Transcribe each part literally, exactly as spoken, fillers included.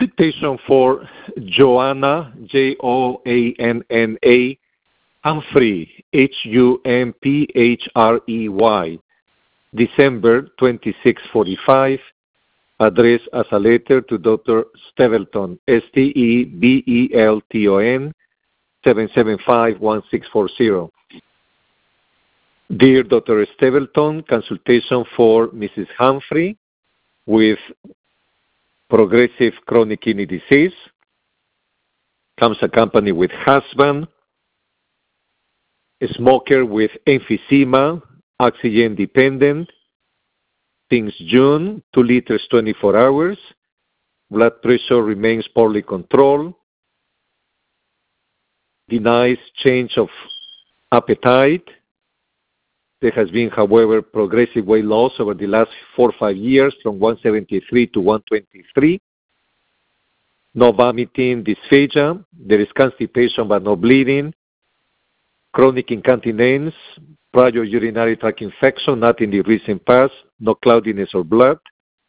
Consultation for Joanna, J O A N N A, Humphrey, H U M P H R E Y, December twenty-sixth forty-five, address as a letter to Doctor Stevelton, S T E B E L T O N, seven seven five one six four zero. Dear Doctor Stevelton, consultation for Missus Humphrey with progressive chronic kidney disease, comes accompanied with husband, a smoker with emphysema, oxygen dependent, since June, two liters twenty-four hours, blood pressure remains poorly controlled, denies change of appetite. There has been, however, progressive weight loss over the last four or five years from one seventy-three to one twenty-three. No vomiting, dysphagia. There is constipation but no bleeding. Chronic incontinence, prior urinary tract infection, not in the recent past. No cloudiness or blood.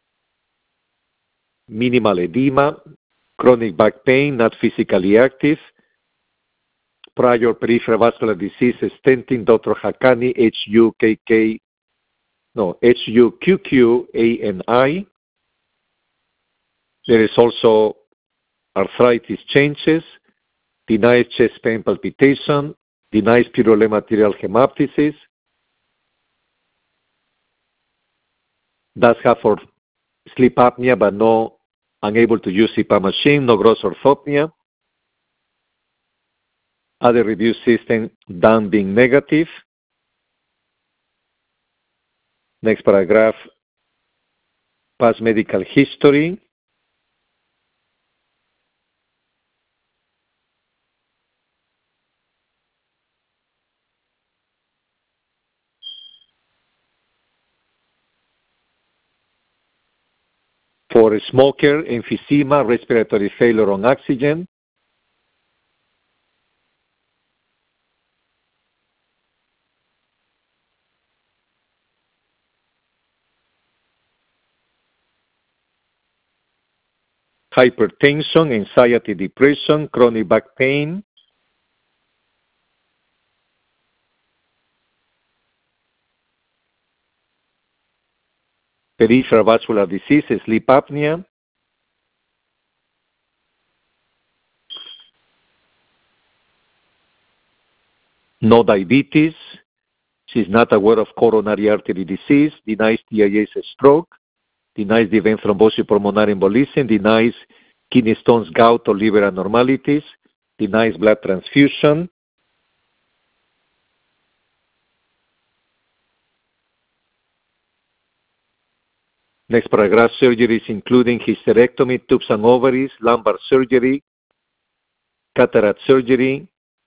Minimal edema. Chronic back pain, not physically active. Prior peripheral vascular disease, stenting, Doctor Haqqani, H U K K, no, H U Q Q A N I. There is also arthritis changes, denies chest pain palpitation, denies pleural material hemoptysis, does have for sleep apnea but no unable to use C PAP machine, no gross orthopnea. Other review system done being negative. Next paragraph, past medical history. For a smoker, emphysema, respiratory failure on oxygen. Hypertension, anxiety, depression, chronic back pain, peripheral vascular disease, sleep apnea, no diabetes. She's not aware of coronary artery disease, denies T I A stroke, denies the event thrombosis pulmonary embolism, denies kidney stones, gout, or liver abnormalities, denies blood transfusion. Next paragraph, surgeries including hysterectomy, tubes and ovaries, lumbar surgery, cataract surgery,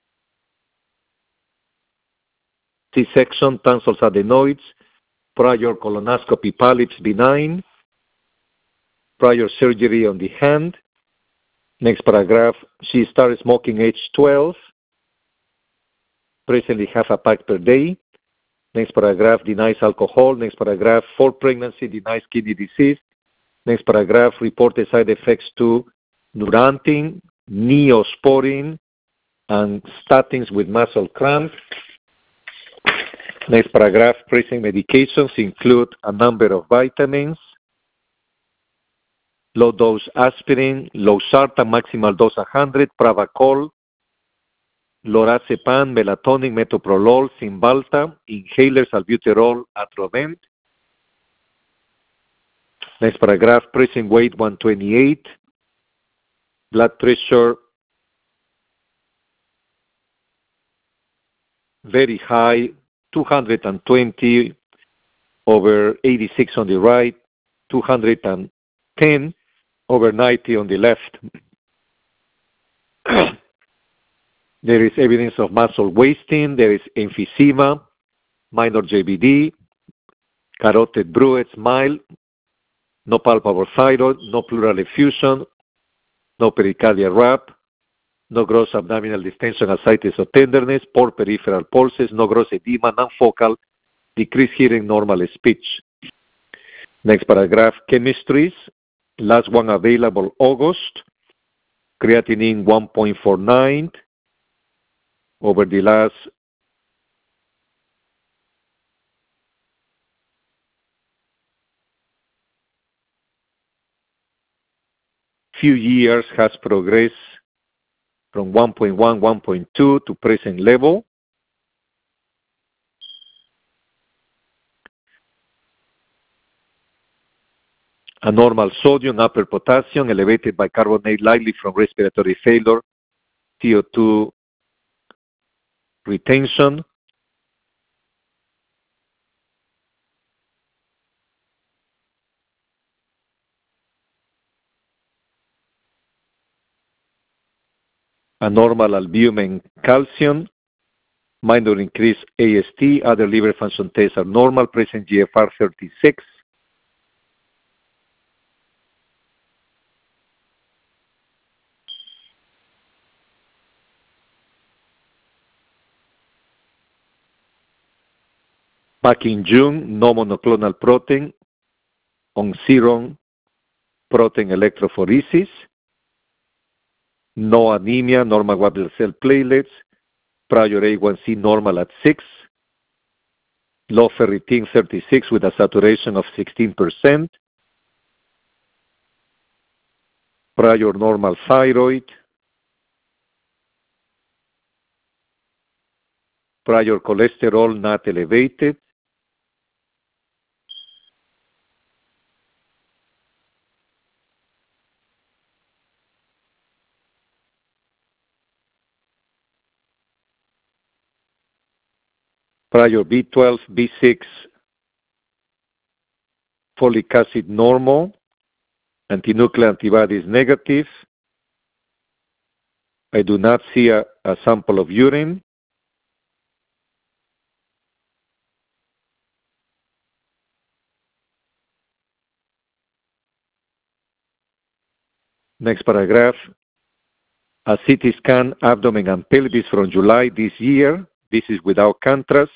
C-section, tonsils, adenoids, prior colonoscopy, polyps benign, prior surgery on the hand. Next paragraph, she started smoking age twelve, presently half a pack per day. Next paragraph, denies alcohol. Next paragraph, for pregnancy, denies kidney disease. Next paragraph, reported side effects to Neurontin, Neosporin, and statins with muscle cramp. Next paragraph, present medications include a number of vitamins, low-dose aspirin, losartan, maximal dose one hundred, Pravachol, lorazepam, melatonin, metoprolol, Cymbalta, inhalers, albuterol, Atrovent. Next paragraph, present weight one twenty-eight, blood pressure very high, two hundred twenty over eighty-six on the right, two hundred ten over ninety on the left. There is evidence of muscle wasting. There is emphysema, minor J V D, carotid bruits, mild, no palpable thyroid, no pleural effusion, no pericardial rap, no gross abdominal distension, ascites or tenderness, poor peripheral pulses, no gross edema, non-focal, decreased hearing, normal speech. Next paragraph, chemistries, Last one available August, creatinine one point four nine. Over the last few years has progressed from one point one, one point two to present level. A normal sodium, upper potassium, elevated bicarbonate likely from respiratory failure, C O two retention. A normal albumin calcium, minor increased A S T, other liver function tests are normal, present G F R thirty-six. Back in June, no monoclonal protein on serum protein electrophoresis, no anemia, normal white blood cell platelets, prior A one C normal at six, low ferritin thirty-six with a saturation of sixteen percent, prior normal thyroid, prior cholesterol not elevated, prior B twelve, B six, folic acid normal, antinuclear antibodies negative. I do not see a, a sample of urine. Next paragraph. A C T scan, abdomen and pelvis from July this year. This is without contrast.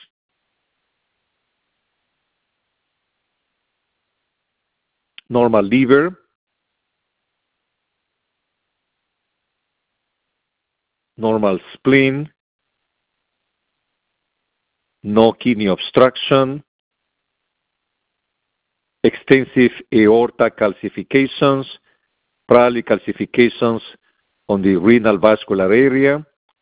Normal liver. Normal spleen. No kidney obstruction. Extensive aorta calcifications, probably calcifications on the renal vascular area.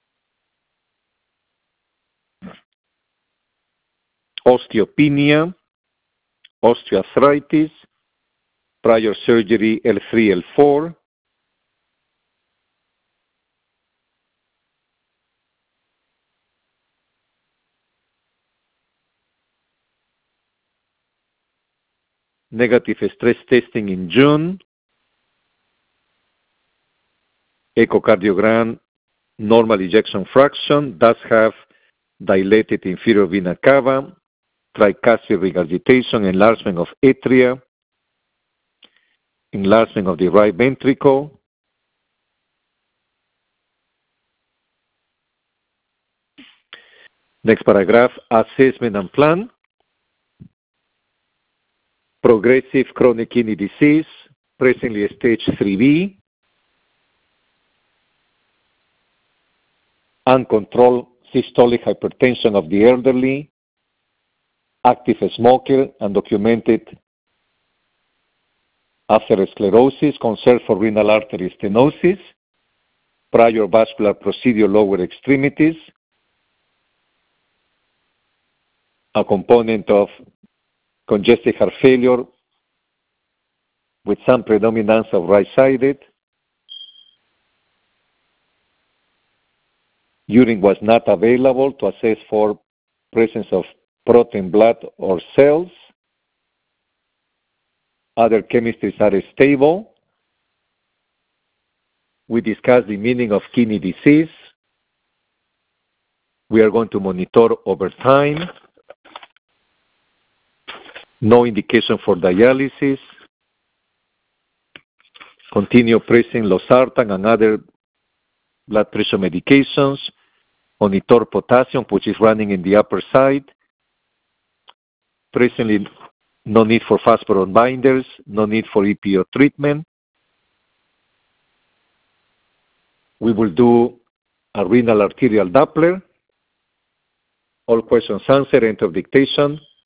Osteopenia, osteoarthritis, prior surgery L three, L four. Negative stress testing in June. Echocardiogram, normal ejection fraction, does have dilated inferior vena cava, tricuspid regurgitation, enlargement of atria, enlargement of the right ventricle. Next paragraph, assessment and plan. Progressive chronic kidney disease, presently stage three B. Uncontrolled systolic hypertension of the elderly, active smoker, undocumented atherosclerosis, concern for renal artery stenosis, prior vascular procedure lower extremities, a component of congestive heart failure with some predominance of right-sided. Urine was not available to assess for presence of protein, blood, or cells. Other chemistries are stable. We discussed the meaning of kidney disease. We are going to monitor over time. No indication for dialysis. Continue pressing losartan and other blood pressure medications. Monitor potassium, which is running in the upper side. Presently, no need for fast-boron binders, no need for E P O treatment. We will do a renal arterial Doppler. All questions answered, end of dictation.